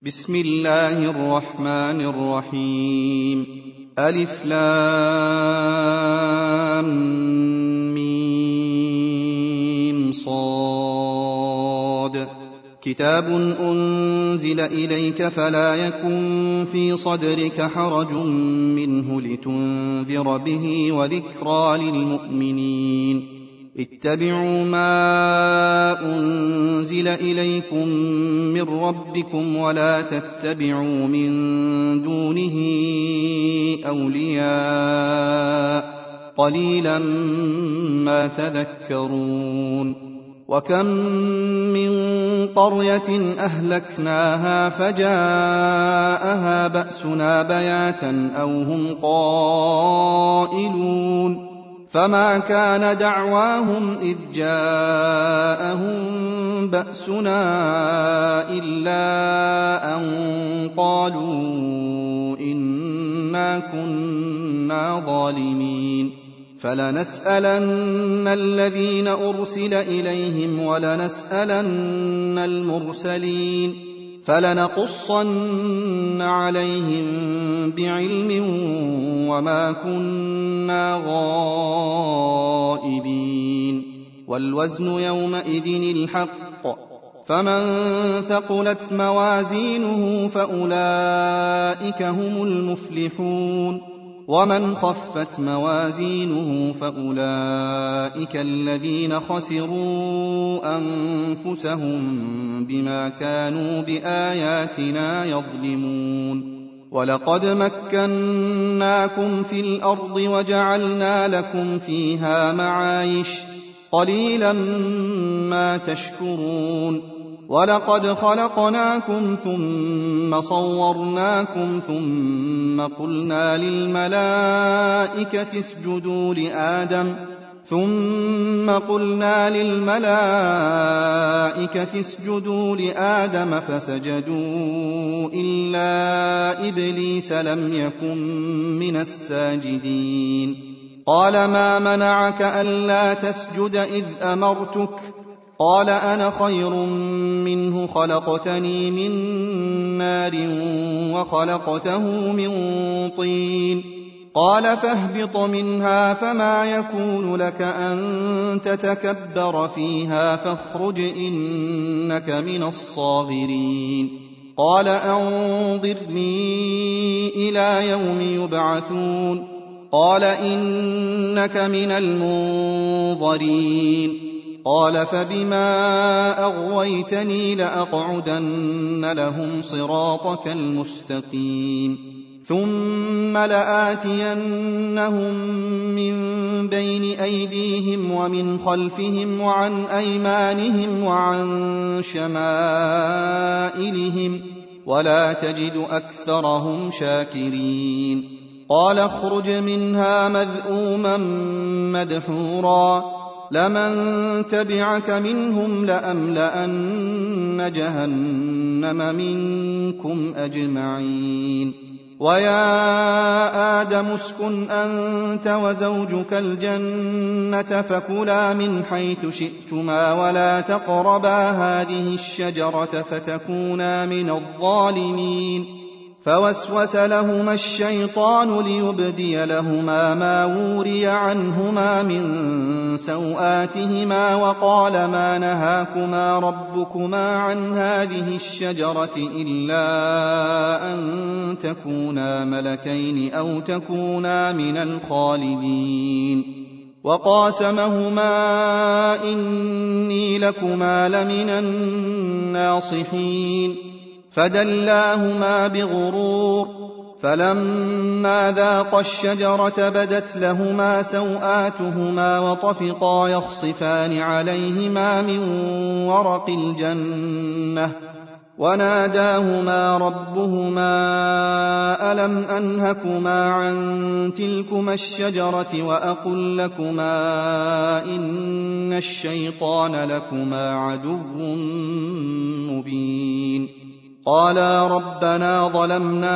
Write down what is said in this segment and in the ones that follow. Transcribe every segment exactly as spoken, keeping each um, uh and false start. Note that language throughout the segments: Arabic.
بسم الله الرحمن الرحيم. ألف لام ميم صاد. كتاب أنزل إليك فلا يكن في صدرك حرج منه لتنذر به وذكرى للمؤمنين. اتبعوا ما أنزل إليكم من ربكم ولا تتبعوا من دونه أولياء قليلا ما تذكرون. وكم من قرية أهلكناها فجاءها بأسنا بياتا أو هم قائلون فما كان دعواهم إذ جاءهم بأسنا إلا أن قالوا إنا كنا ظالمين. فلنسألن الذين أرسل إليهم ولنسألن المرسلين فلنقصن عليهم بعلم وما كنا غائبين. والوزن يومئذ الحق فمن ثقلت موازينه فأولئك هم المفلحون ومن خفت موازينه فأولئك الذين خسروا أنفسهم بما كانوا بآياتنا يظلمون. ولقد مكناكم في الأرض وجعلنا لكم فيها معايش قليلا ما تشكرون. ولقد خلقناكم ثم صورناكم ثم قلنا للملائكة اسجدوا لآدم ثم قلنا للملائكة اسجدوا لآدم فسجدوا إلا إبليس لم يكن من الساجدين. قال ما منعك ألا تسجد إذ أمرتك؟ قال أنا خير منه خلقتني من نار وخلقته من طين. قال فاهبط منها فما يكون لك أن تتكبر فيها فاخرج إنك من الصاغرين. قال أنظرني إلى يوم يبعثون. قال إنك من المنظرين. قال فبما أغويتني لأقعدن لهم صراطك المستقيم ثم لآتينهم من بين أيديهم ومن خلفهم وعن أيمانهم وعن شمائلهم ولا تجد أكثرهم شاكرين. قال اخرج منها مذءوما مدحورا لمن تبعك منهم لأملأن جهنم منكم أجمعين. ويا آدم اسكن أنت وزوجك الجنة فكلا من حيث شئتما ولا تقربا هذه الشجرة فتكونا من الظالمين. فوسوس لهما الشيطان ليبدي لهما ما وري عنهما من سوآتهما وقال ما نهاكما ربكما عن هذه الشجرة إلا أن تكونا ملكين أو تكونا من الخالدين. وقاسمهما إني لكما لمن الناصحين. فدلاهما بغرور فلما ذاقا الشجرة بدت لهما سوآتهما وطفقا يخصفان عليهما من ورق الجنة وناداهما ربهما ألم أنهكما عن تلكما الشجرة وأقل لكما إن الشيطان لكما عدو مبين. قالا ربنا ظلمنا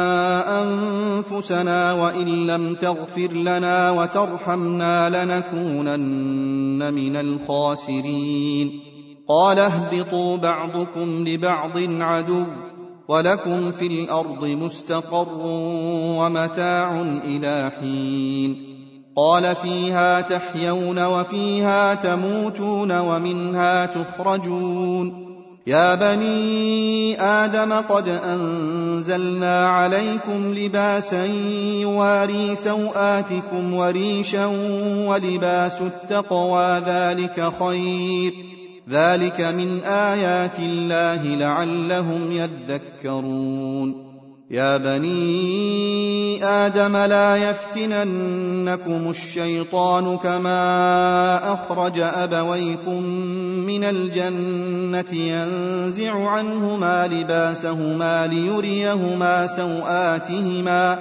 أنفسنا وإن لم تغفر لنا وترحمنا لنكونن من الخاسرين. قال اهبطوا بعضكم لبعض عدو ولكم في الأرض مستقر ومتاع إلى حين قال فيها تحيون وفيها تموتون ومنها تخرجون يا بني آدم قد أنزلنا عليكم لباسا يواري سوآتكم وريشا ولباس التقوى ذلك خير ذلك من آيات الله لعلهم يذكرون يا بني آدم لا يفتننكم الشيطان كما أخرج أبويكم من الجنة ينزع عنهما لباسهما ليريهما سوآتهما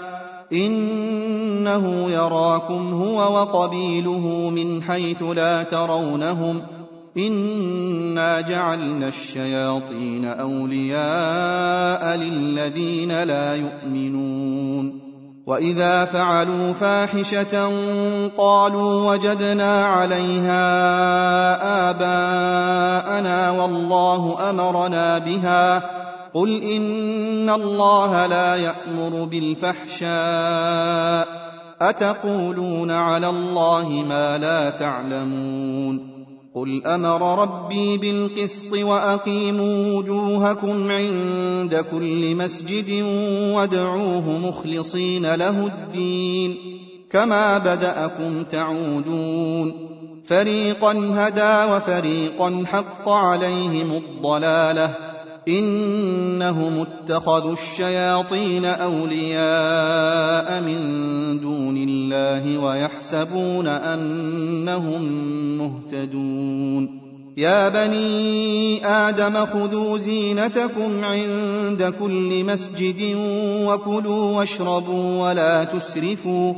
إنه يراكم هو وقبيله من حيث لا ترونهم إنا جعلنا الشياطين أولياء للذين لا يؤمنون وإذا فعلوا فاحشة قالوا وجدنا عليها آباءنا والله أمرنا بها قل إن الله لا يأمر بالفحشاء أتقولون على الله ما لا تعلمون قل أمر ربي بالقسط وأقيموا وجوهكم عند كل مسجد وادعوه مخلصين له الدين كما بدأكم تعودون فريقا هدى وفريقا حق عليهم الضلالة إنهم اتخذوا الشياطين أولياء من دون الله ويحسبون أنهم مهتدون يا بني آدم خذوا زينتكم عند كل مسجد وكلوا واشربوا ولا تسرفوا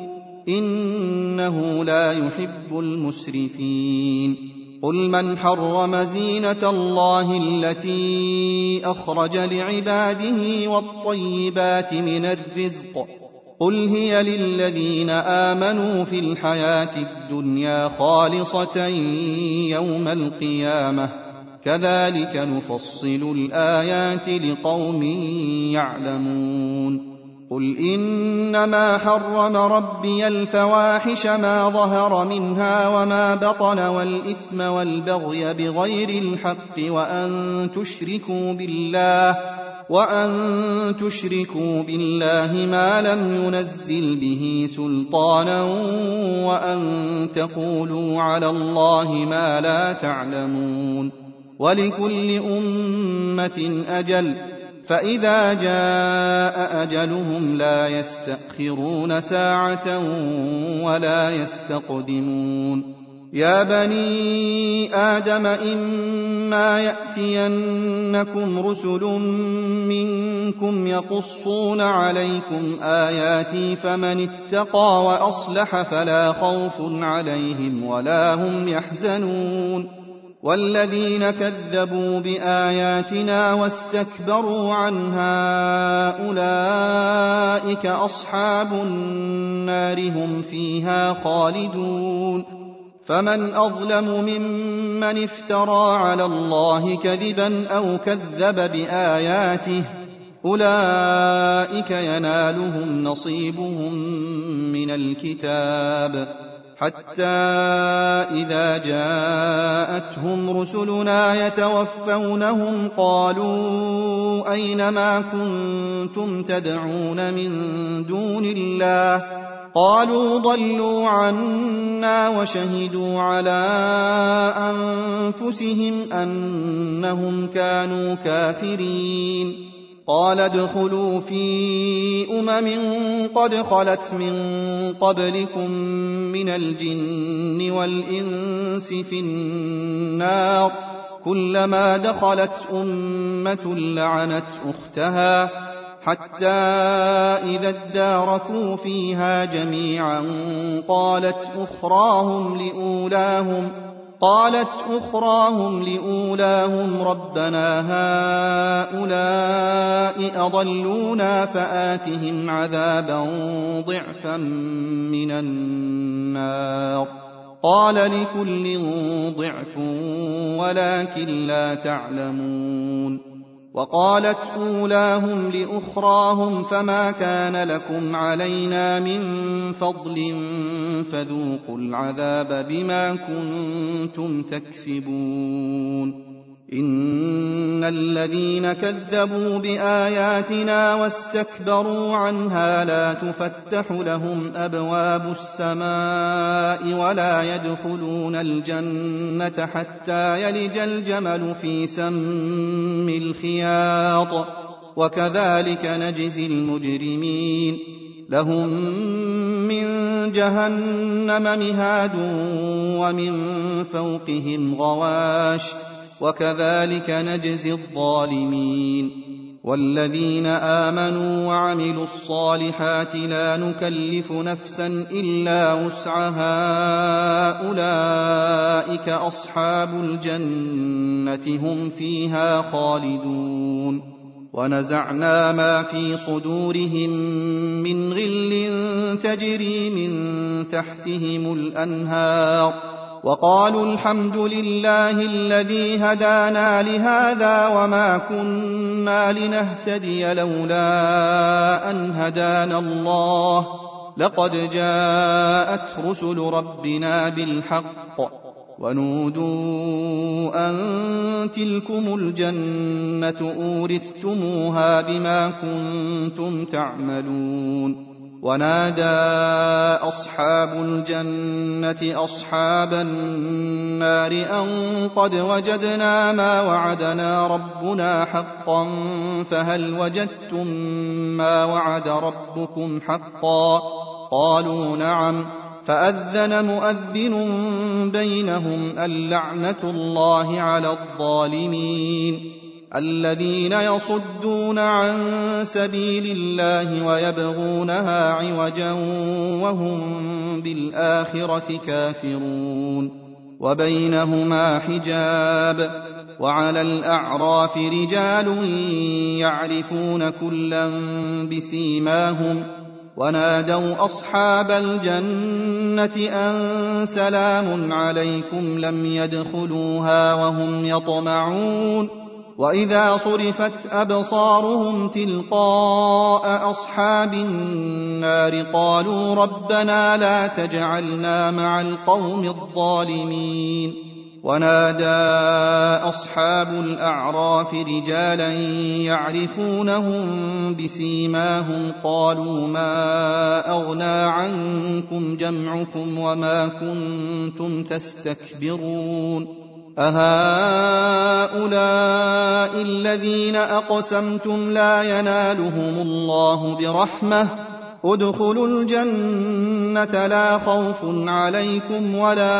إنه لا يحب المسرفين قل من حرم زينة الله التي أخرج لعباده والطيبات من الرزق قل هي للذين آمنوا في الحياة الدنيا خالصة يوم القيامة كذلك نفصل الآيات لقوم يعلمون قل إنما حرم ربي الفواحش ما ظهر منها وما بطن والإثم والبغي بغير الحق وأن تشركوا بالله وأن تشركوا بالله ما لم ينزل به سلطانا وأن تقولوا على الله ما لا تعلمون ولكل أمة أجل فإذا جاء أجلهم لا يستأخرون ساعة ولا يستقدمون يا بني آدم إما يأتينكم رسل منكم يقصون عليكم آياتي فمن اتقى وأصلح فلا خوف عليهم ولا هم يحزنون والذين كذبوا بآياتنا واستكبروا عنها أولئك أصحاب النار هم فيها خالدون فمن أظلم ممن افترى على الله كذبا أو كذب بآياته أولئك ينالهم نصيبهم من الكتاب حتى إذا جاءتهم رسلنا يتوفونهم قالوا أين ما كنتم تدعون من دون الله قالوا ضلوا عنا وشهدوا على أنفسهم أنهم كانوا كافرين قال ادخلوا في أمم قد خلت من قبلكم من الجن والإنس في النار كلما دخلت أمة لعنت أختها حتى إذا اداركوا فيها جميعا قالت أخراهم لأولاهم قالت أخراهم لأولاهم ربنا هؤلاء أضلونا فآتهم عذابا ضعفا من النار قال لكل ضعف ولكن لا تعلمون وقالت أولاهم لأخراهم فما كان لكم علينا من فضل فذوقوا العذاب بما كنتم تكسبون إن الذين كذبوا بآياتنا واستكبروا عنها لا تفتح لهم أبواب السماء ولا يدخلون الجنة حتى يلج الجمل في سم الخياط وكذلك نجزي المجرمين لهم من جهنم مهاد ومن فوقهم غواش وكذلك نجزي الظالمين والذين آمنوا وعملوا الصالحات لا نكلف نفسا إلا وسعها أولئك أصحاب الجنة هم فيها خالدون ونزعنا ما في صدورهم من غل تجري من تحتهم الأنهار وقالوا الحمد لله الذي هدانا لهذا وما كنا لنهتدي لولا أن هدانا الله لقد جاءت رسل ربنا بالحق ونودوا أن تلكم الجنة أورثتموها بما كنتم تعملون ونادى أصحاب الجنة أصحاب النار أن قد وجدنا ما وعدنا ربنا حقا فهل وجدتم ما وعد ربكم حقا قالوا نعم فأذن مؤذن بينهم اللعنة الله على الظالمين الذين يصدون عن سبيل الله ويبغونها عوجا وهم بالآخرة كافرون وبينهما حجاب وعلى الأعراف رجال يعرفون كلا بسيماهم ونادوا أصحاب الجنة أن سلام عليكم لم يدخلوها وهم يطمعون وإذا صرفت أبصارهم تلقاء أصحاب النار قالوا ربنا لا تجعلنا مع القوم الظالمين ونادى أصحاب الأعراف رجالا يعرفونهم بسيماهم قالوا ما أغنى عنكم جمعكم وما كنتم تستكبرون أهؤلاء الذين أقسمتم لا ينالهم الله برحمة ادخلوا الجنة لا خوف عليكم ولا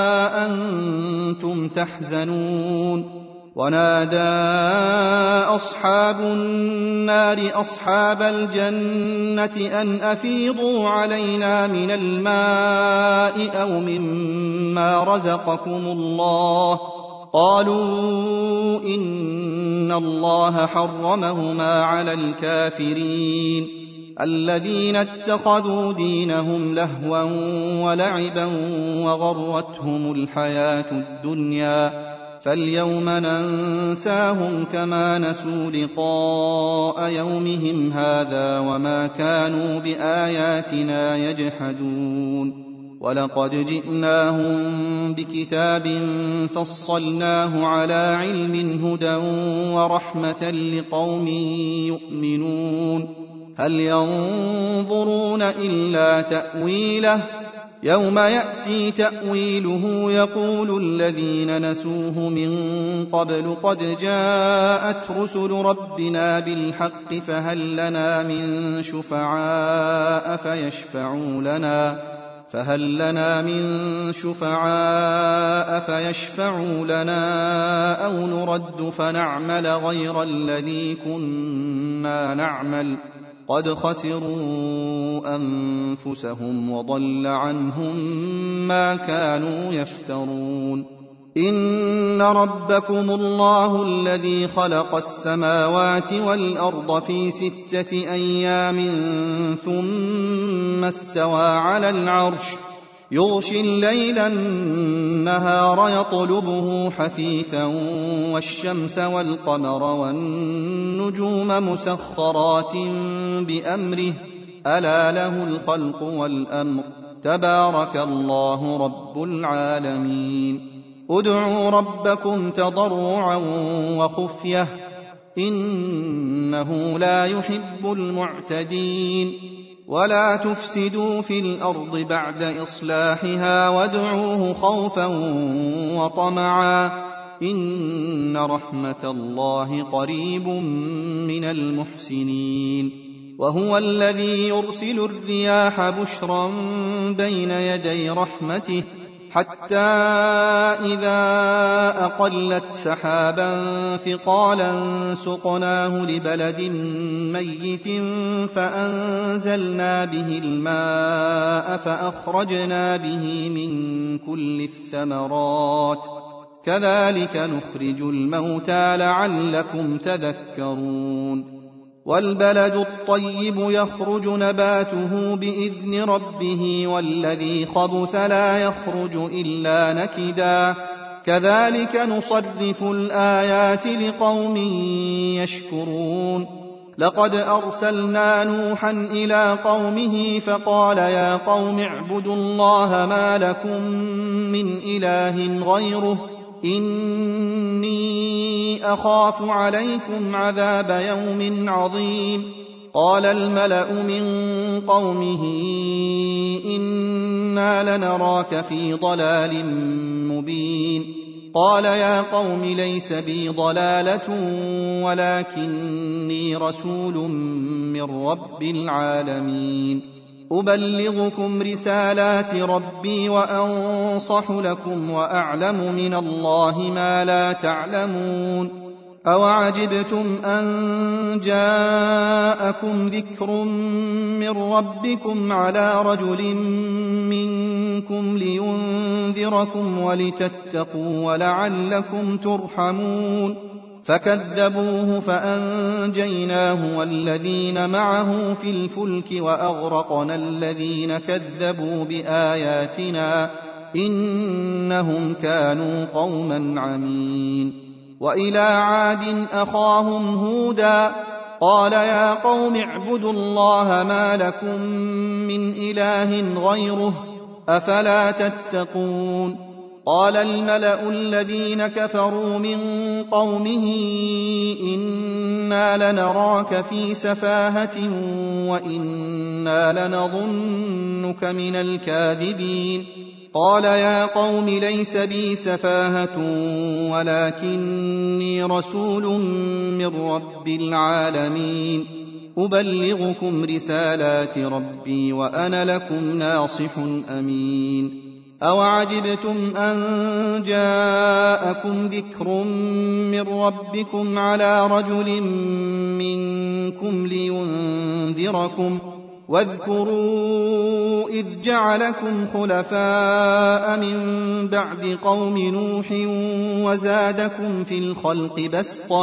أنتم تحزنون ونادى أصحاب النار أصحاب الجنة أن أفيضوا علينا من الماء أو مما رزقكم الله قالوا إن الله حرمهما على الكافرين الذين اتخذوا دينهم لهوا ولعبا وغرتهم الحياة الدنيا فاليوم ننساهم كما نسوا لقاء يومهم هذا وما كانوا بآياتنا يجحدون ولقد جئناهم بكتاب فصلناه على علم هدى ورحمة لقوم يؤمنون هل ينظرون إلا تأويله يوم يأتي تأويله يقول الذين نسوه من قبل قد جاءت رسل ربنا بالحق فهل لنا من شفعاء فيشفعوا لنا فهل لنا من شفعاء فيشفعوا لنا أو نرد فنعمل غير الذي كنا نعمل قد خسروا أنفسهم وضل عنهم ما كانوا يفترون إن ربكم الله الذي خلق السماوات والأرض في ستة أيام ثم استوى على العرش يغشي الليل النهار يطلبه حثيثا والشمس والقمر والنجوم مسخرات بأمره ألا له الخلق والأمر تبارك الله رب العالمين ادعوا ربكم تضرعا وخفية إنه لا يحب المعتدين ولا تفسدوا في الأرض بعد إصلاحها وادعوه خوفا وطمعا إن رحمة الله قريب من المحسنين وهو الذي يرسل الرياح بشرا بين يدي رحمته حتى إذا أقلت سحابا ثقالا سقناه لبلد ميت فأنزلنا به الماء فأخرجنا به من كل الثمرات كذلك نخرج الموتى لعلكم تذكرون والبلد الطيب يخرج نباته بإذن ربه والذي خبث لا يخرج إلا نكدا كذلك نصرف الآيات لقوم يشكرون لقد أرسلنا نوحا إلى قومه فقال يا قوم اعبدوا الله ما لكم من إله غيره إني أخاف عليكم عذاب يوم عظيم قال الملأ من قومه إنا لنراك في ضلال مبين قال يا قوم ليس بي ضلالة ولكني رسول من رب العالمين أبلغكم رسالات ربي وأنصح لكم وأعلم من الله ما لا تعلمون أوعجبتم أن جاءكم ذكر من ربكم على رجل منكم لينذركم ولتتقوا ولعلكم ترحمون فكذبوه فأنجيناه والذين معه في الفلك وأغرقنا الذين كذبوا بآياتنا إنهم كانوا قوما عمين وإلى عاد أخاهم هودا قال يا قوم اعبدوا الله ما لكم من إله غيره أفلا تتقون قال الملأ الذين كفروا من قومه إنا لنراك في سفاهة وإنا لنظنك من الكاذبين قال يا قوم ليس بي سفاهة ولكني رسول من رب العالمين أبلغكم رسالات ربي وأنا لكم ناصح أمين أوعجبتم أن جاءكم ذكر من ربكم على رجل منكم لينذركم واذكروا إذ جعلكم خلفاء من بعد قوم نوح وزادكم في الخلق بسطة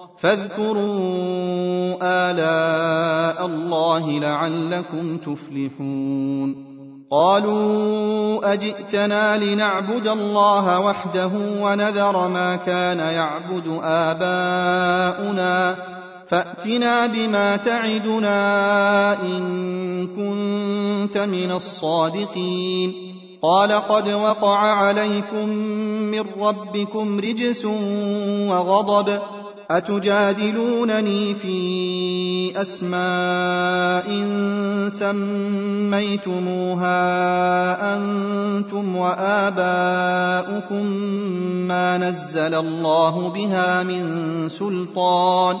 فاذكروا آلاء الله لعلكم تفلحون قالوا أجئتنا لنعبد الله وحده ونذر ما كان يعبد آباؤنا فأتنا بما تعدنا إن كنت من الصادقين قال قد وقع عليكم من ربكم رجس وغضب أتجادلونني في أسماء سميتموها أنتم وآباؤكم ما نزل الله بها من سلطان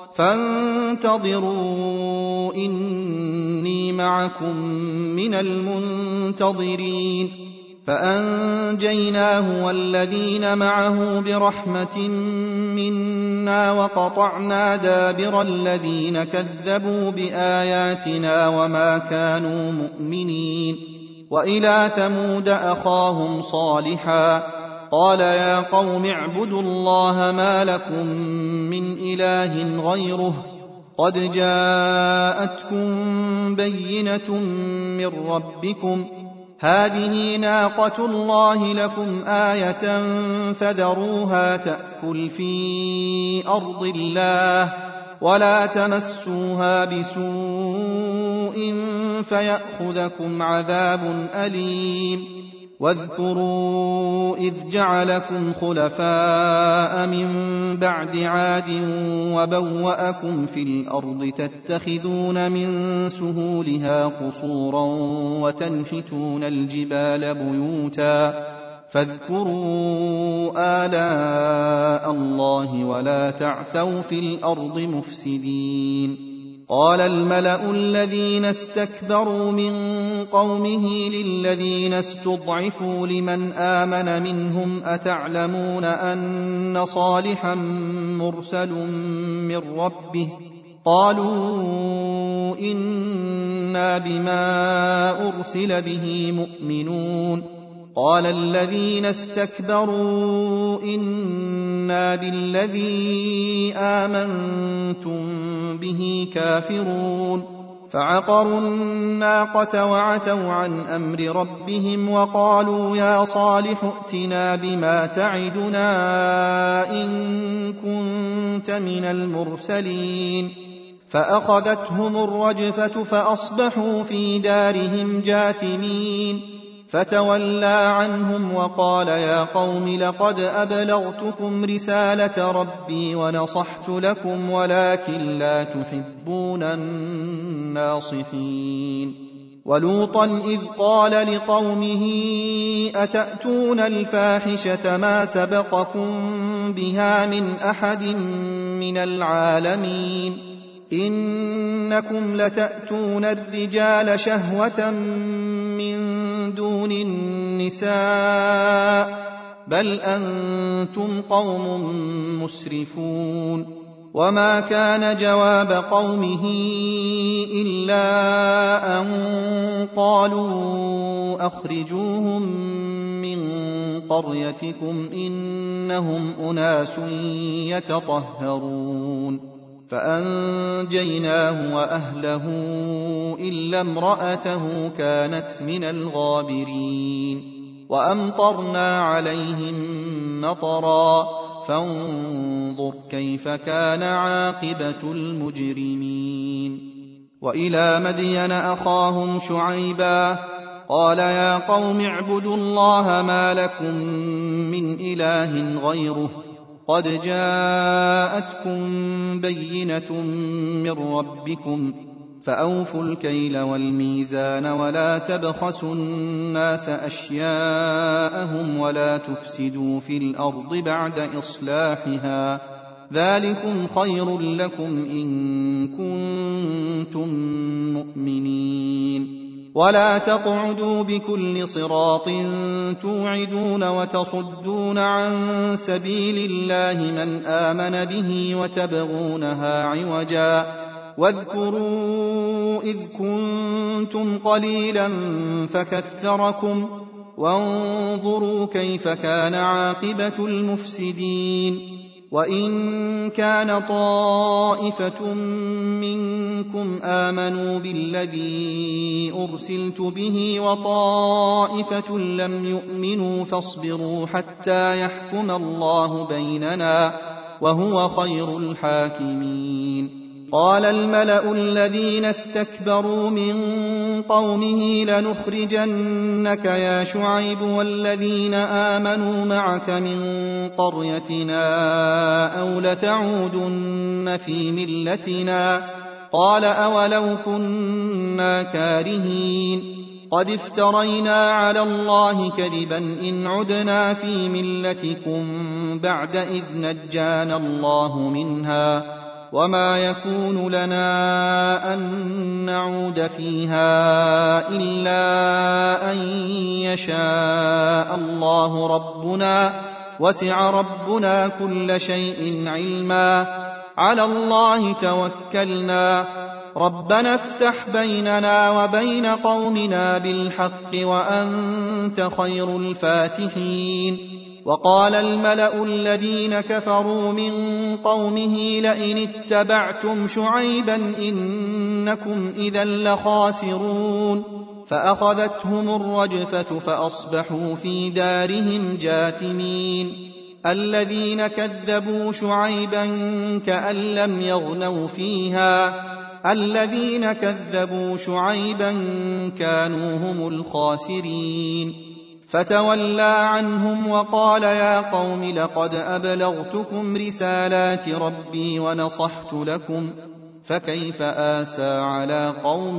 فانتظروا إني معكم من المنتظرين فأنجيناه والذين معه برحمة منا وقطعنا دابر الذين كذبوا بآياتنا وما كانوا مؤمنين وإلى ثمود أخاهم صالحا قال يا قوم اعبدوا الله ما لكم من إله غيره قد جاءتكم بينة من ربكم هذه ناقة الله لكم آية فذروها تأكل في أرض الله ولا تمسوها بسوء فيأخذكم عذاب أليم واذكروا إذ جعلكم خلفاء من بعد عاد وبوأكم في الأرض تتخذون من سهولها قصورا وتنحتون الجبال بيوتا فاذكروا آلاء الله ولا تعثوا في الأرض مفسدين. قال الملأ الذين استكبروا من قومه للذين استضعفوا لمن آمن منهم أتعلمون أن صالحا مرسل من ربه قالوا إنا بما أرسل به مؤمنون. قال الذين استكبروا إنا بالذي آمنتم به كافرون فعقروا الناقة وعتوا عن أمر ربهم وقالوا يا صالح ائتنا بما تعدنا إن كنت من المرسلين. فأخذتهم الرجفة فأصبحوا في دارهم جاثمين فتولى عنهم وقال يا قوم لقد أبلغتكم رسالة ربي ونصحت لكم ولكن لا تحبون الناصحين. ولوطا إذ قال لقومه أتأتون الفاحشة ما سبقكم بها من أحد من العالمين إنكم لتأتون الرجال شهوة من دون النساء بل أنتم قوم مسرفون. وما كان جواب قومه إلا أن قالوا أخرجوهم من قريتكم إنهم أناس يتطهرون. فأنجيناه وأهله إلا امرأته كانت من الغابرين. وأمطرنا عليهم مطرا فانظر كيف كان عاقبة المجرمين. وإلى مدين أخاهم شعيبا قال يا قوم اعبدوا الله ما لكم من إله غيره قد جاءتكم بينة من ربكم فأوفوا الكيل والميزان ولا تبخسوا الناس أشياءهم ولا تفسدوا في الأرض بعد إصلاحها ذلكم خير لكم إن كنتم مؤمنين. ولا تقعدوا بكل صراط توعدون وتصدون عن سبيل الله من آمن به وتبغونها عوجا واذكروا إذ كنتم قليلا فكثركم وانظروا كيف كان عاقبة المفسدين. وإن كان طائفة منكم آمنوا بالذي أرسلت به وطائفة لم يؤمنوا فاصبروا حتى يحكم الله بيننا وهو خير الحاكمين. قال الملأ الذين استكبروا من قومه لنخرجنك يا شعيب والذين آمنوا معك من قريتنا أو لتعودن في ملتنا قال أولو كنا كارهين قد افترينا على الله كذبا إن عدنا في ملتكم بعد إذ نجانا الله منها وما يكون لنا أن نعود فيها إلا أن يشاء الله ربنا وسع ربنا كل شيء علما على الله توكلنا ربنا افتح بيننا وبين قومنا بالحق وأنت خير الفاتحين. وقال الملأ الذين كفروا من قومه لئن اتبعتم شعيبا إنكم إذا لخاسرون فأخذتهم الرجفة فأصبحوا في دارهم جاثمين الذين كذبوا شعيبا كأن لم يغنوا فيها الذين كذبوا شعيبا كانوا هم الخاسرين فتولى عنهم وقال يا قوم لقد أبلغتكم رسالات ربي ونصحت لكم فكيف آسى على قوم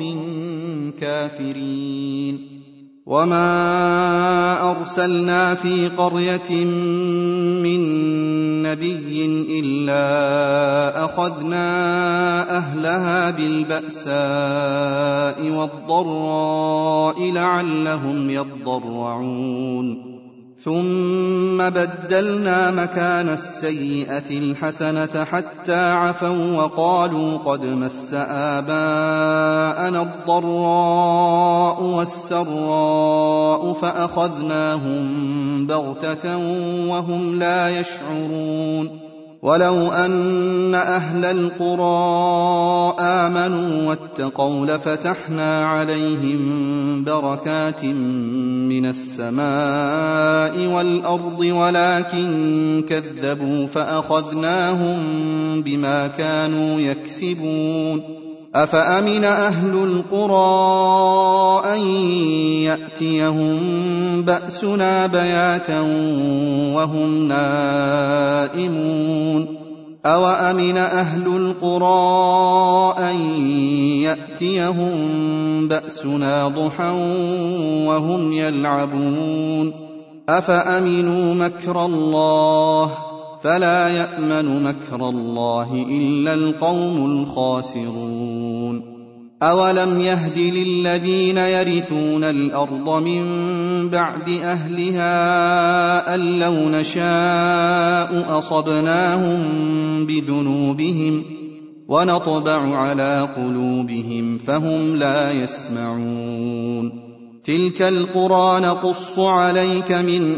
كافرين وما أرسلنا في قرية من نبي إلا أخذنا أهلها بالبأساء والضراء لعلهم يضرعون ثم بدلنا مكان السيئة الحسنة حتى عفوا وقالوا قد مس آباءنا الضراء والسراء فأخذناهم بغتة وهم لا يشعرون ولو أن أهل القرى آمنوا واتقوا لفتحنا عليهم بركات من السماء والأرض ولكن كذبوا فأخذناهم بما كانوا يكسبون أفأمن أهل القرى أن يأتيهم بأسنا بياتا وهم نائمون أوأمن أهل القرى أن يأتيهم بأسنا ضحى وهم يلعبون أفأمنوا مكر الله فلا يأمن مكر الله إلا القوم الخاسرون أولم يهد للذين يرثون الأرض من بعد أهلها أن لو نشاء أصبناهم بذنوبهم ونطبع على قلوبهم فهم لا يسمعون تلك القرى نقص عليك من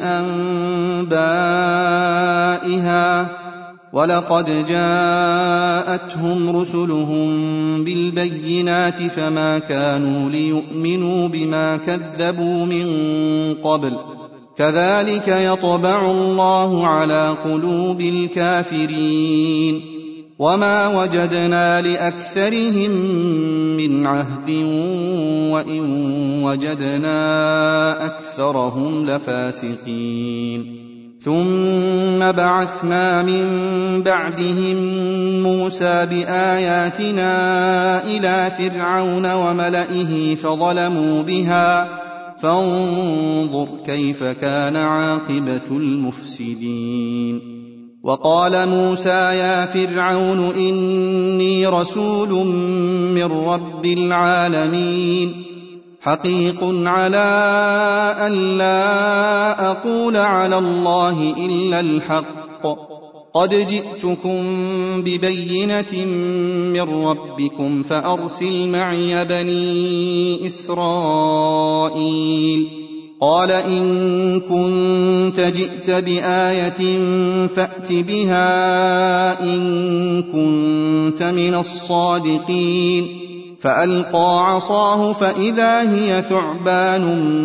أنبائها ولقد جاءتهم رسلهم بالبينات فما كانوا ليؤمنوا بما كذبوا من قبل كذلك يطبع الله على قلوب الكافرين وما وجدنا لأكثرهم من عهد وإن وجدنا أكثرهم لفاسقين ثم بعثنا من بعدهم موسى بآياتنا إلى فرعون وملئه فظلموا بها فانظر كيف كان عاقبة المفسدين وقال موسى يا فرعون إني رسول من رب العالمين حقيق على أن لا أقول على الله إلا الحق قد جئتكم ببينة من ربكم فأرسل معي بني إسرائيل قال إن كنت جئت بآية فأت بها إن كنت من الصادقين فألقى عصاه فإذا هي ثعبان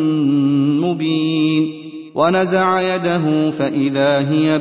مبين ونزع يده فإذا هي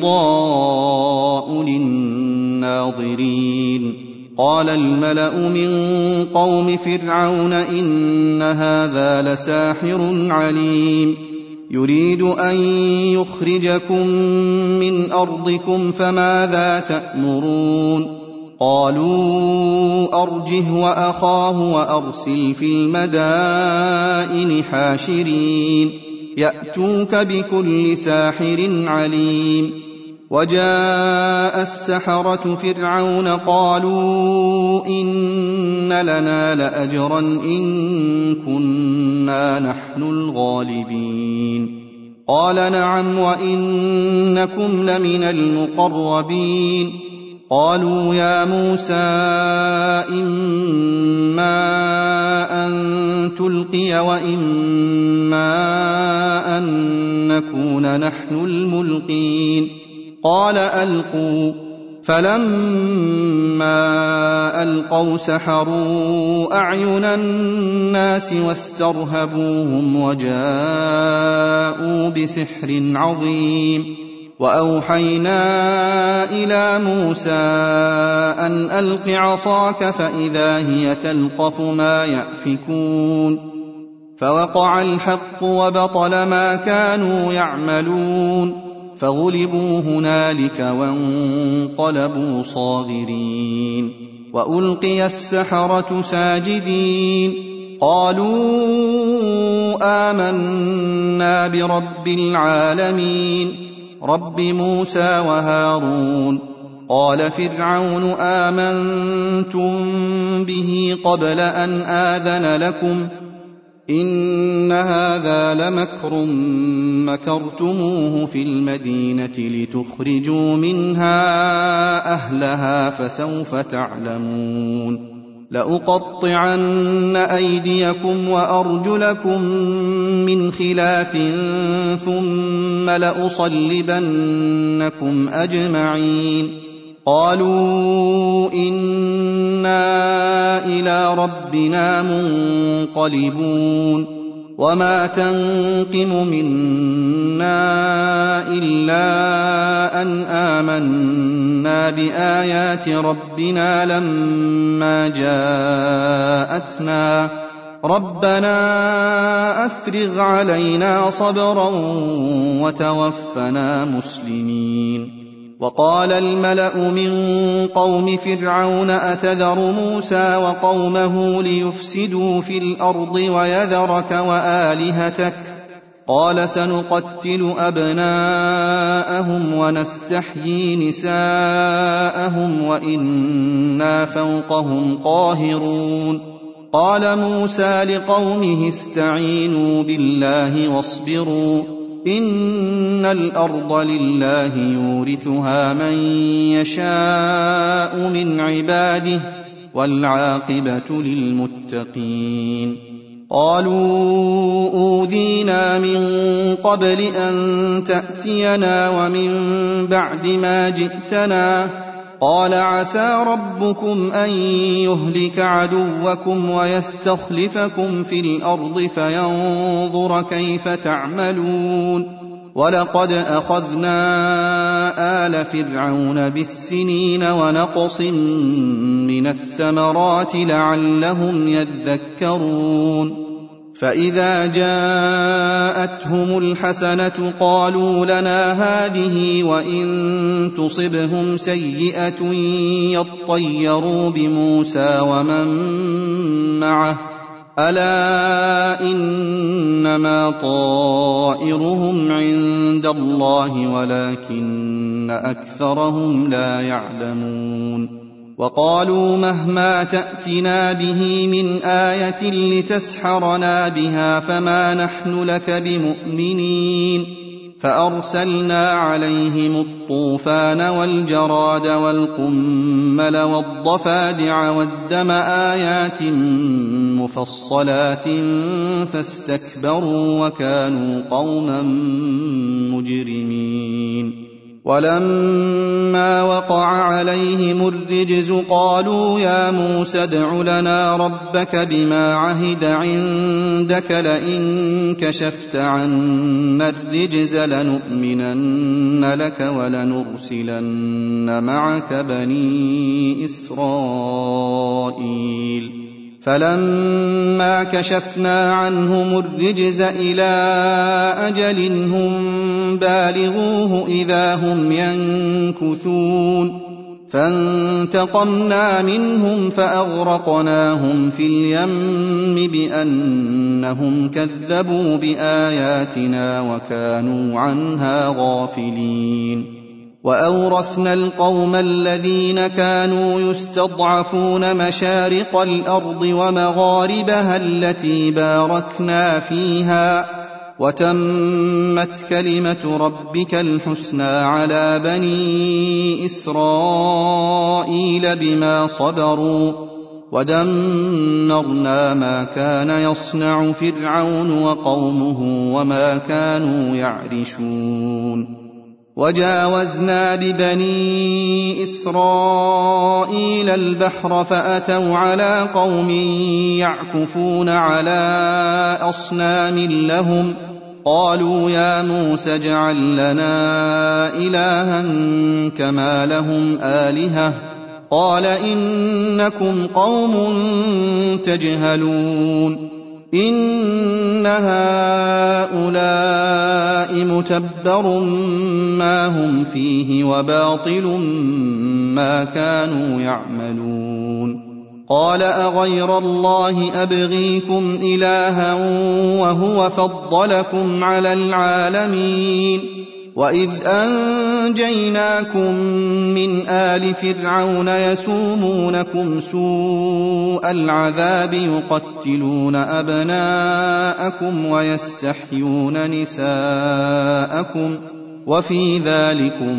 بيضاء للناظرين قال الملأ من قوم فرعون إن هذا لساحر عليم يريد أن يخرجكم من أرضكم فماذا تأمرون قالوا أرجه وأخاه وأرسل في المدائن حاشرين يأتوك بكل ساحر عليم وجاء السحرة فرعون قالوا إن لنا لأجرا إن كنا نحن الغالبين قال نعم وإنكم لمن المقربين قالوا يا موسى إما أن تلقي وإما أن نكون نحن الملقين قال ألقوا فلما ألقوا سحروا أعين الناس واسترهبوهم وجاءوا بسحر عظيم. وأوحينا إلى موسى أن ألق عصاك فإذا هي تلقف ما يأفكون فوقع الحق وبطل ما كانوا يعملون فغلبوا هنالك وانقلبوا صاغرين. وألقي السحرة ساجدين قالوا آمنا برب العالمين رب موسى وهارون. قال فرعون آمنتم به قبل أن آذن لكم إن هذا لمكر مكرتموه في المدينة لتخرجوا منها أهلها فسوف تعلمون. لأقطعن أيديكم وأرجلكم من خلاف ثم لأصلبنكم أجمعين. قالوا إنا إلى ربنا منقلبون. وما تنقم منا إلا أن آمنا بآيات ربنا لما جاءتنا ربنا أفرغ علينا صبرا وتوفنا مسلمين. وقال الملأ من قوم فرعون أتذر موسى وقومه ليفسدوا في الأرض ويذرك وآلهتك قال سنقتل أبناءهم ونستحيي نساءهم وإنا فوقهم قاهرون. قال موسى لقومه استعينوا بالله واصبروا إن الأرض لله يورثها من يشاء من عباده والعاقبة للمتقين. قالوا أوذينا من قبل أن تأتينا ومن بعد ما جئتنا قال عسى ربكم أن يهلك عدوكم ويستخلفكم في الأرض فينظر كيف تعملون. ولقد أخذنا آل فرعون بالسنين ونقص من الثمرات لعلهم يذكرون. فإذا جاءتهم الحسنة قالوا لنا هذه وإن تصبهم سيئة يطيروا بموسى ومن معه ألا إنما طائرهم عند الله ولكن أكثرهم لا يعلمون. وقالوا مهما تأتنا به من آية لتسحرنا بها فما نحن لك بمؤمنين. فأرسلنا عليهم الطوفان والجراد والقمل والضفادع والدم آيات مفصلات فاستكبروا وكانوا قوما مجرمين. ولما وقع عليهم الرجز قالوا يا موسى ادع لنا ربك بما عهد عندك لئن كشفت عنا الرجز لنؤمنن لك ولنرسلن معك بني إسرائيل. فلما كشفنا عنهم الرجز إلى أجل هم بالغوه إذا هم ينكثون. فانتقمنا منهم فأغرقناهم في اليم بأنهم كذبوا بآياتنا وكانوا عنها غافلين. وأورثنا القوم الذين كانوا يستضعفون مشارق الأرض ومغاربها التي باركنا فيها وتمت كلمة ربك الحسنى على بني إسرائيل بما صبروا ودمرنا ما كان يصنع فرعون وقومه وما كانوا يعرشون. وجاوزنا ببني إسرائيل البحر فأتوا على قوم يعكفون على أصنام لهم قالوا يا موسى اجعل لنا إلها كما لهم آلهة قال إنكم قوم تجهلون إن هؤلاء متبر ما هم فيه وباطل ما كانوا يعملون قال أغير الله أبغيكم إلها وهو فضلكم على العالمين وإذ أنجيناكم من آل فرعون يسومونكم سوء العذاب يقتلون أبناءكم ويستحيون نساءكم وفي ذلكم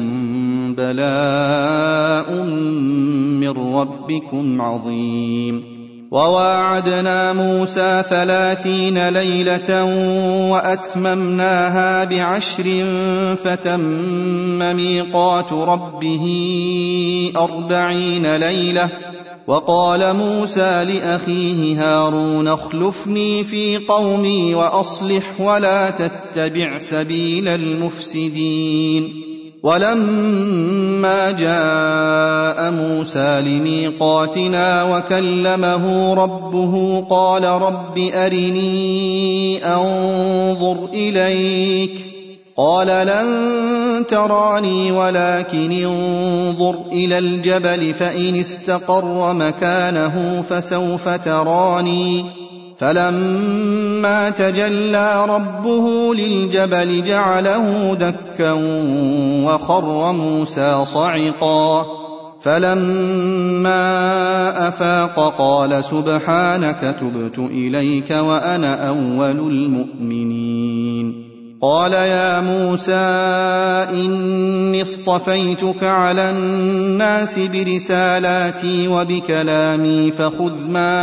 بلاء من ربكم عظيم وواعدنا موسى ثلاثين ليلة وأتممناها بعشر فتم ميقات ربه أربعين ليلة وقال موسى لأخيه هارون اخلفني في قومي وأصلح ولا تتبع سبيل المفسدين ولما جاء موسى لميقاتنا وكلمه ربه قال رب أرني أنظر إليك قال لن تراني ولكن انظر إلى الجبل فإن استقر مكانه فسوف تراني فلما تجلى ربه للجبل جعله دكا وخر موسى صعقا فلما أفاق قال سبحانك تبت إليك وأنا أول المؤمنين قال يا موسى إني اصطفيتك على الناس برسالاتي وبكلامي فخذ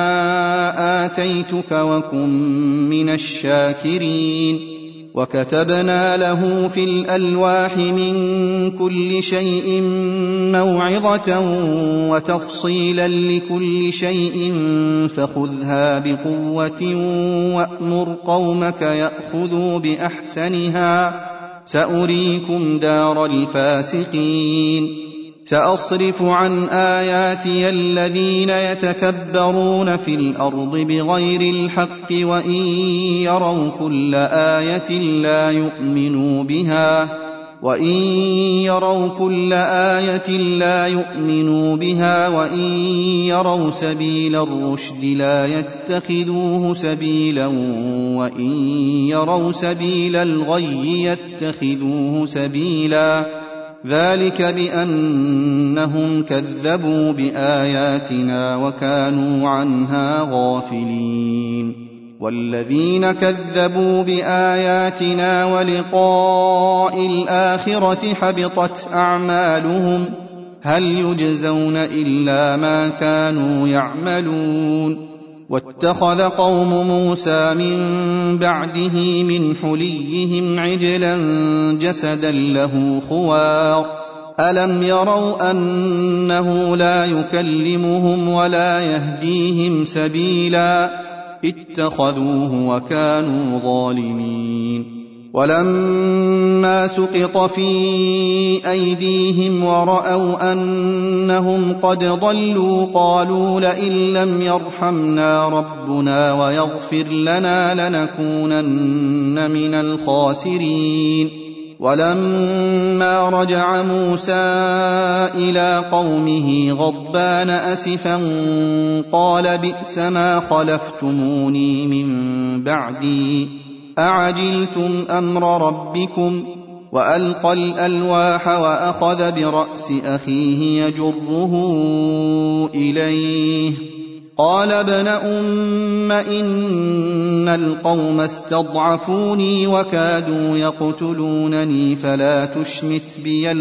ما آتيتك وكن من الشاكرين وكتبنا له في الألواح من كل شيء موعظة وتفصيلا لكل شيء فخذها بقوة وأمر قومك يأخذوا بأحسنها سأريكم دار الفاسقين سأصرف عن آياتي الذين يتكبرون في الأرض بغير الحق وإن يروا كل آية لا يؤمنوا بها وإن يروا كل آية لا يؤمنوا بها وإن يروا سبيل الرشد لا يتخذوه سبيلا وإن يروا سبيل الغي يتخذوه سبيلا ذلك بأنهم كذبوا بآياتنا وكانوا عنها غافلين والذين كذبوا بآياتنا ولقاء الآخرة حبطت أعمالهم هل يجزون إلا ما كانوا يعملون واتخذ قوم موسى من بعده من حليهم عجلا جسدا له خوار ألم يروا أنه لا يكلمهم ولا يهديهم سبيلا اتخذوه وكانوا ظالمين ولما سقط في أيديهم ورأوا أنهم قد ضلوا قالوا لئن لم يرحمنا ربنا ويغفر لنا لنكونن من الخاسرين ولما رجع موسى إلى قومه غضبان أسفا قال بئس ما خلفتموني من بعدي أعجلتم أمر ربكم وألقى الألواح وأخذ برأس أخيه يجره إليه قال ابن أم إن القوم استضعفوني وكادوا يقتلونني فلا تشمت بي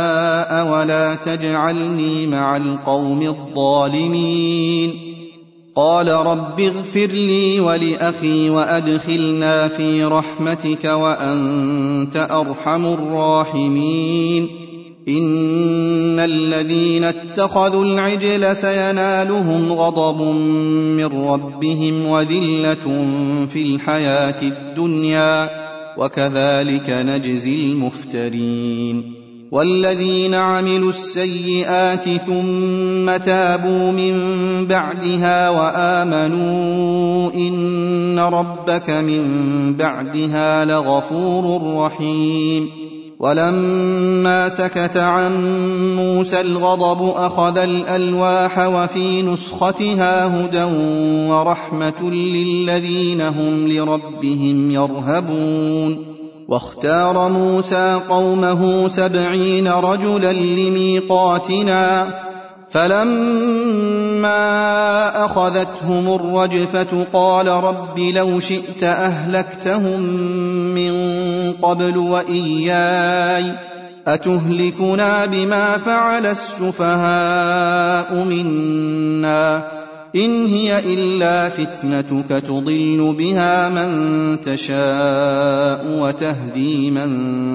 الأعداء ولا تجعلني مع القوم الظالمين قال رب اغفر لي ولأخي وأدخلنا في رحمتك وأنت أرحم الراحمين إن الذين اتخذوا العجل سينالهم غضب من ربهم وذلة في الحياة الدنيا وكذلك نجزي المفترين والذين عملوا السيئات ثم تابوا من بعدها وآمنوا إن ربك من بعدها لغفور رحيم ولما سكت عن موسى الغضب أخذ الألواح وفي نسختها هدى ورحمة للذين هم لربهم يرهبون واختار موسى قومه سبعين رجلا لميقاتنا فلما أخذتهم الرجفة قال رب لو شئت أهلكتهم من قبل وإياي أتهلكنا بما فعل السفهاء منا إن هي إلا فتنتك تضل بها من تشاء وتهدي من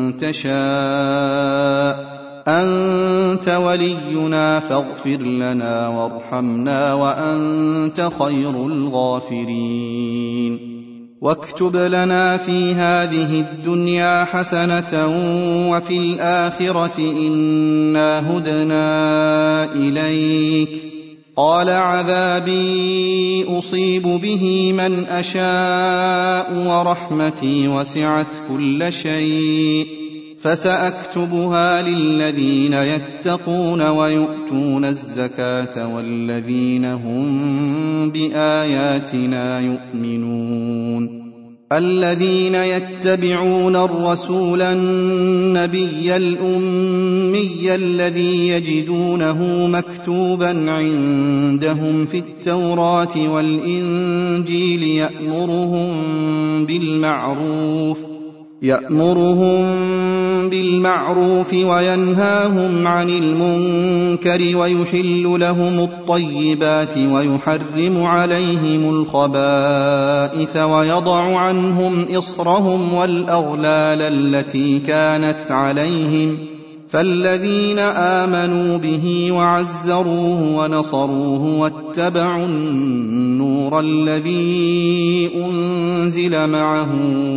تشاء أنت ولينا فاغفر لنا وارحمنا وأنت خير الغافرين واكتب لنا في هذه الدنيا حسنة وفي الآخرة إنا هدنا إليك قال عذابي أصيب به من أشاء ورحمتي وسعت كل شيء فسأكتبها للذين يتقون ويؤتون الزكاة والذين هم بآياتنا يؤمنون الذين يتبعون الرسول النبي الأمي الذي يجدونه مكتوبا عندهم في التوراة والإنجيل يأمرهم بالمعروف يأمرهم بالمعروف وينهاهم عن المنكر ويحل لهم الطيبات ويحرم عليهم الخبائث ويضع عنهم إصرهم والأغلال التي كانت عليهم فالذين آمنوا به وعزروه ونصروه واتبعوا النور الذي أنزل معه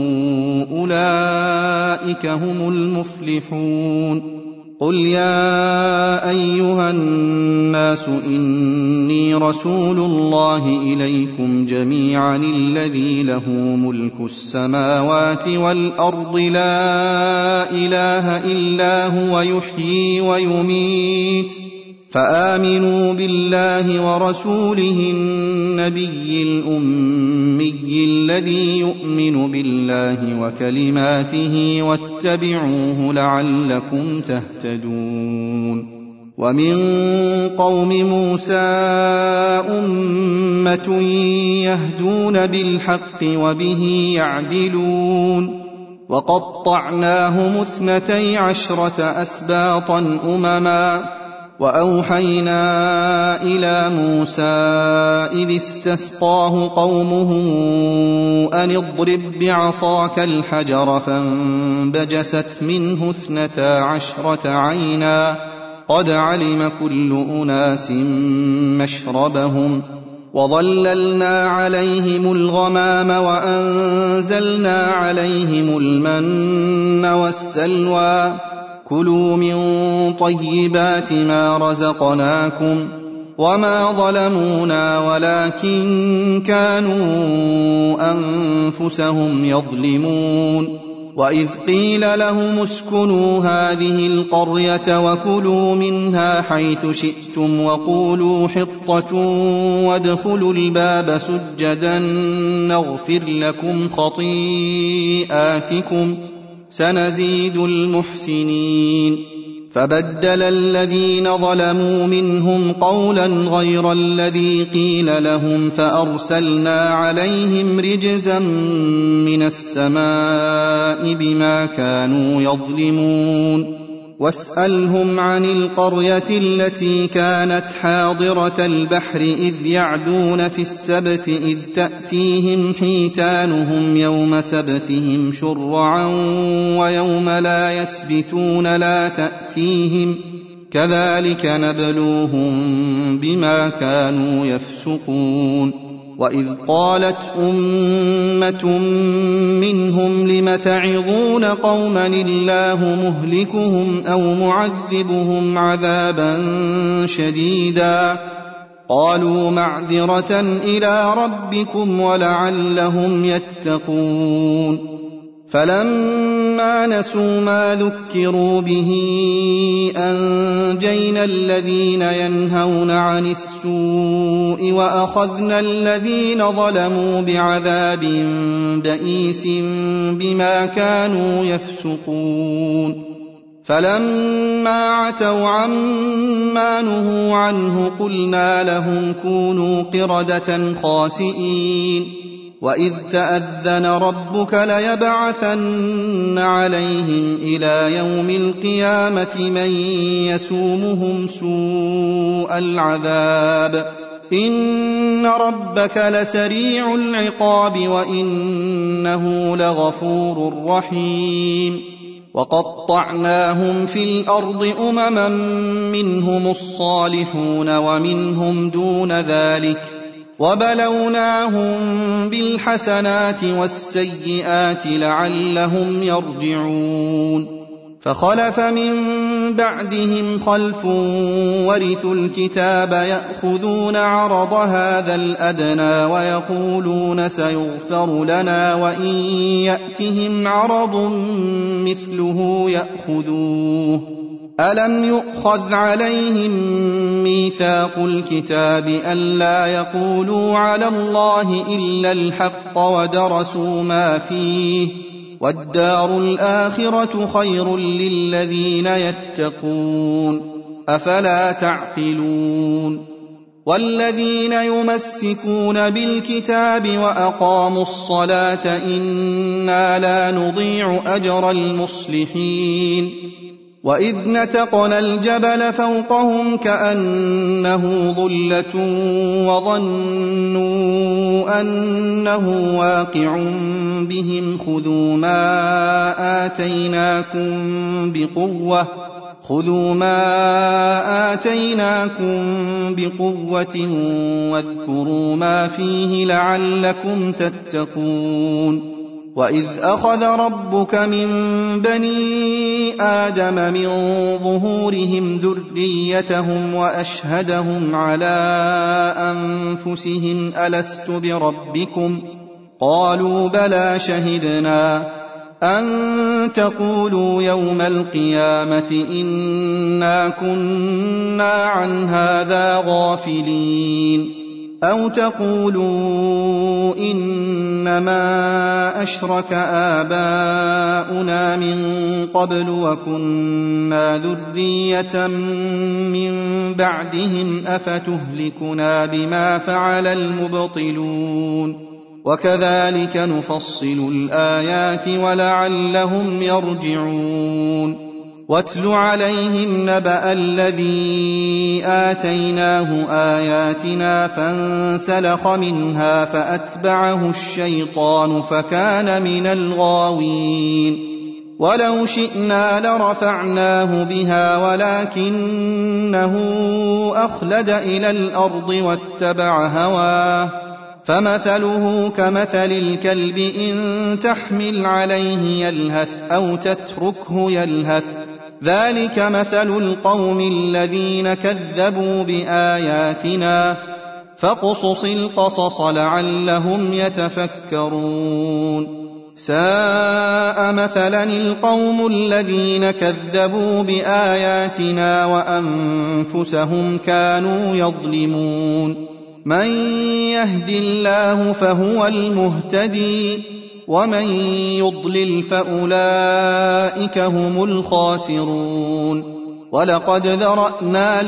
أولئك هم المفلحون قل يا أيها الناس إني رسول الله إليكم جميعا الذي له ملك السماوات والأرض لا إله إلا هو يحيي ويميت فآمنوا بالله ورسوله النبي الأمي الذي يؤمن بالله وكلماته واتبعوه لعلكم تهتدون ومن قوم موسى أمة يهدون بالحق وبه يعدلون وقطعناهم اثنتي عشرة أسباطا أمما وأوحينا إلى موسى إذ استسقاه قومه أن اضرب بعصاك الحجر فانبجست منه اثنتا عشرة عينا قد علم كل أناس مشربهم وظللنا عليهم الغمام وأنزلنا عليهم المن والسلوى كلوا من طيبات ما رزقناكم وما ظلمونا ولكن كانوا أنفسهم يظلمون وإذ قيل لهم اسكنوا هذه القرية وكلوا منها حيث شئتم وقولوا حطة وادخلوا الباب سجدا نغفر لكم خطيئاتكم سنزيد المحسنين فبدل الذين ظلموا منهم قولا غير الذي قيل لهم فأرسلنا عليهم رجزا من السماء بما كانوا يظلمون واسألهم عن القرية التي كانت حاضرة البحر إذ يعدون في السبت إذ تأتيهم حيتانهم يوم سبتهم شرعا ويوم لا يسبتون لا تأتيهم كذلك نبلوهم بما كانوا يفسقون وإذ قالت أمة منهم لم تعظون قوما الله مهلكهم أو معذبهم عذابا شديدا قالوا معذرة إلى ربكم ولعلهم يتقون فلما نسوا ما ذكروا به أنجينا الذين ينهون عن السوء وأخذنا الذين ظلموا بعذاب بئيس بما كانوا يفسقون فلما عتوا عما نهوا عنه قلنا لهم كونوا قردة خاسئين وإذ تأذن ربك ليبعثن عليهم إلى يوم القيامة من يسومهم سوء العذاب إن ربك لسريع العقاب وإنه لغفور رحيم وقطعناهم في الأرض أمما منهم الصالحون ومنهم دون ذلك وبلوناهم بالحسنات والسيئات لعلهم يرجعون فخلف من بعدهم خلف ورثوا الكتاب يأخذون عرض هذا الأدنى ويقولون سيغفر لنا وإن يأتهم عرض مثله يأخذوه ألم يؤخذ عليهم ميثاق الكتاب ألا يقولوا على الله إلا الحق ودرسوا ما فيه والدار الآخرة خير للذين يتقون أفلا تعقلون والذين يمسكون بالكتاب وأقاموا الصلاة إنا لا نضيع أجر المصلحين وإذ نتقنا الجبل فوقهم كأنه ظلة وظنوا أنه واقع بهم خذوا ما آتيناكم بقوة خذوا ما آتيناكم بقوة واذكروا ما فيه لعلكم تتقون وإذ أخذ ربك من بني آدم من ظهورهم ذريتهم وأشهدهم على أنفسهم ألست بربكم قالوا بلى شهدنا أن تقولوا يوم القيامة إنا كنا عن هذا غافلين أو تقولوا إنما أشرك آباؤنا من قبل وكنا ذرية من بعدهم أفتهلكنا بما فعل المبطلون وكذلك نفصل الآيات ولعلهم يرجعون واتل عليهم نبأ الذي آتيناه آياتنا فانسلخ منها فأتبعه الشيطان فكان من الغاوين ولو شئنا لرفعناه بها ولكنه أخلد إلى الأرض واتبع هواه فمثله كمثل الكلب إن تحمل عليه يلهث أو تتركه يلهث ذلك مثل القوم الذين كذبوا بآياتنا فاقصص القصص لعلهم يتفكرون ساء مثلا القوم الذين كذبوا بآياتنا وأنفسهم كانوا يظلمون من يهد الله فهو المهتدي ومن يضلل فأولئك هم الخاسرون ولقد ذرأنا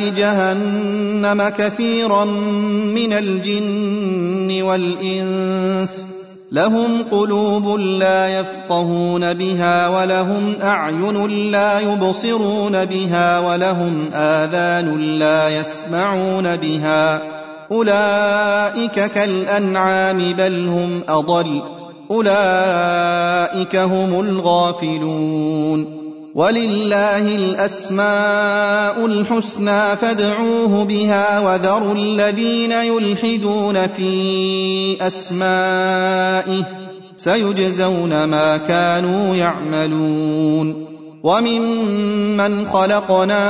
لجهنم كثيرا من الجن والإنس لهم قلوب لا يفقهون بها ولهم أعين لا يبصرون بها ولهم آذان لا يسمعون بها أولئك كالأنعام بل هم أضل أولئك هم الغافلون ولله الأسماء الحسنى فادعوه بها وذروا الذين يلحدون في أسمائه سيجزون ما كانوا يعملون وممن خلقنا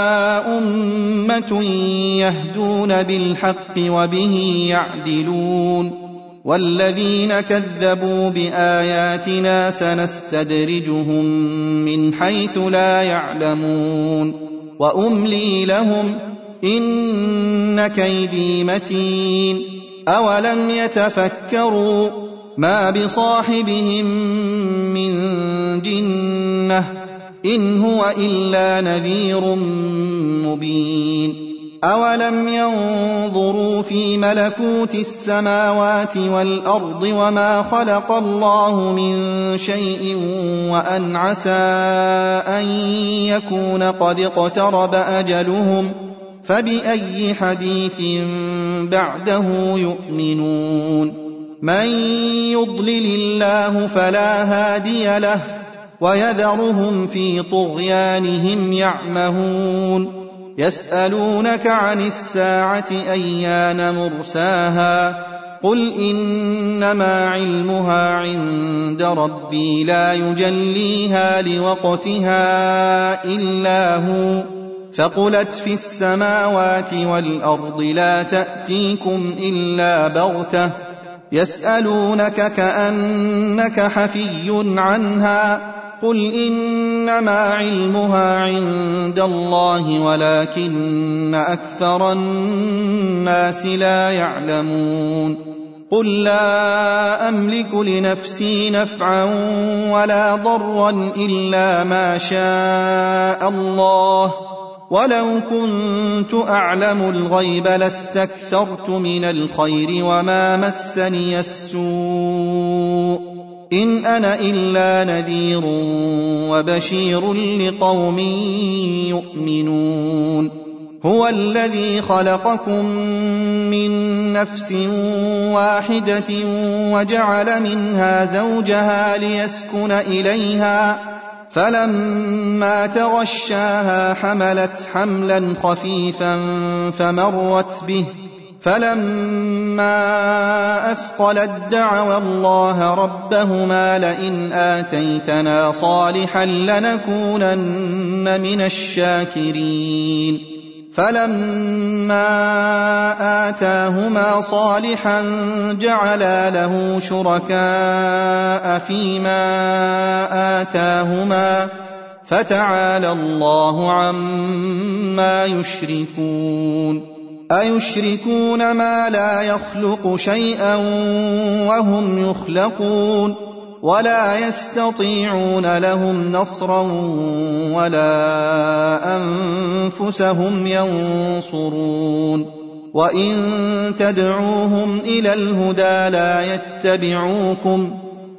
أمة يهدون بالحق وبه يعدلون والذين كذبوا بآياتنا سنستدرجهم من حيث لا يعلمون وأملي لهم إن كيدي متين أولم يتفكروا ما بصاحبهم من جنة إن هو إلا نذير مبين أولم ينظروا في ملكوت السماوات والأرض وما خلق الله من شيء وأن عسى أن يكون قد اقترب أجلهم فبأي حديث بعده يؤمنون من يضلل الله فلا هادي له ويذرهم في طغيانهم يعمهون يسألونك عن الساعة أيان مرساها قل إنما علمها عند ربي لا يجليها لوقتها إلا هو ثقلت في السماوات والأرض لا تأتيكم إلا بغتة يسألونك كأنك حفي عنها قل إنما علمها عند الله ولكن أكثر الناس لا يعلمون قل لا أملك لنفسي نفعا ولا ضرا إلا ما شاء الله ولو كنت أعلم الغيب لاستكثرت من الخير وما مسني السوء إن أنا إلا نذير وبشير لقوم يؤمنون هو الذي خلقكم من نفس واحدة وجعل منها زوجها ليسكن إليها فلما تغشاها حملت حملا خفيفا فمرت به فلما أثقلت دعوا الله ربهما لئن آتيتنا صالحا لنكونن من الشاكرين فلما آتاهما صالحا جعلا له شركاء فيما آتاهما فتعالى الله عما يشركون أيشركون ما لا يخلق شيئا وهم يخلقون ولا يستطيعون لهم نصرا ولا أنفسهم ينصرون وإن تدعوهم إلى الهدى لا يتبعوكم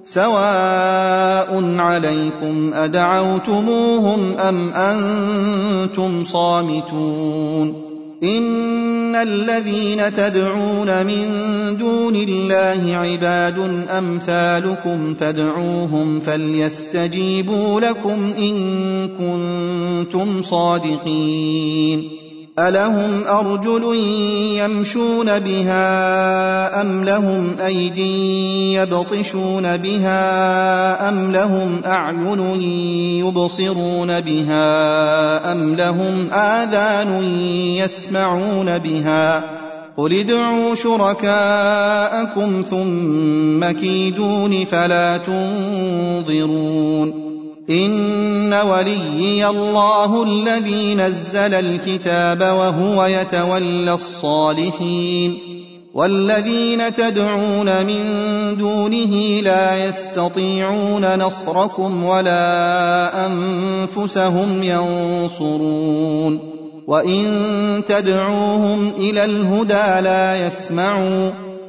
سواء عليكم أدعوتموهم أم أنتم صامتون إن الذين تدعون من دون الله عباد أمثالكم فادعوهم فليستجيبوا لكم إن كنتم صادقين ألهم أرجل يمشون بها أم لهم أيدي يبطشون بها أم لهم أعين يبصرون بها أم لهم آذان يسمعون بها قل ادعوا شركاءكم ثم كيدون فلا تنظرون إن وليي الله الذي نزل الكتاب وهو يتولى الصالحين والذين تدعون من دونه لا يستطيعون نصركم ولا أنفسهم ينصرون وإن تدعوهم إلى الهدى لا يسمعوا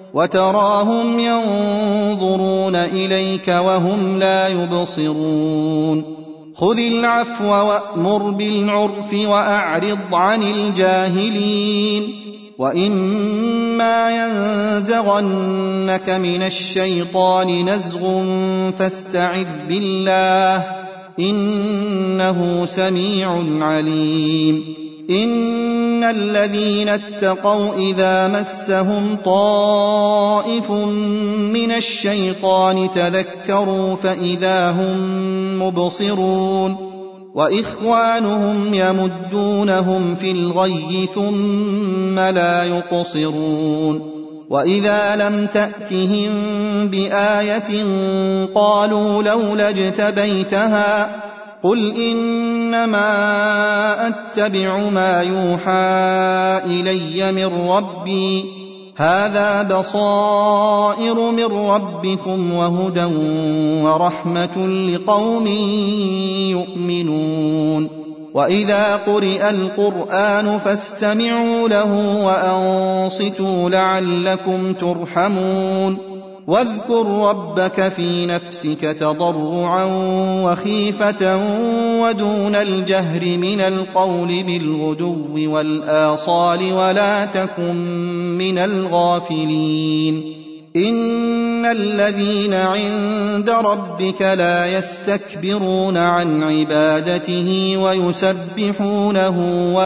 وتراهم ينظرون إليك وهم لا يبصرون خذ العفو وأمر بالعرف وأعرض عن الجاهلين وإما ينزغنك من الشيطان نزغ فاستعذ بالله إنه سميع عليم إن الذين اتقوا إذا مسهم طائف من الشيطان تذكروا فإذا هم مبصرون وإخوانهم يمدونهم في الغي ثم لا يقصرون وإذا لم تأتهم بآية قالوا لولا اجتبيتها قل إنما أتبع ما يوحى إلي من ربي هذا بصائر من ربكم وهدى ورحمة لقوم يؤمنون وإذا قرئ القرآن فاستمعوا له وأنصتوا لعلكم ترحمون واذكر ربك في نفسك تضرعا وخيفة ودون الجهر من القول بالغدو والآصال ولا تكن من الغافلين إن الذين عند ربك لا يستكبرون عن عبادته ويسبحونه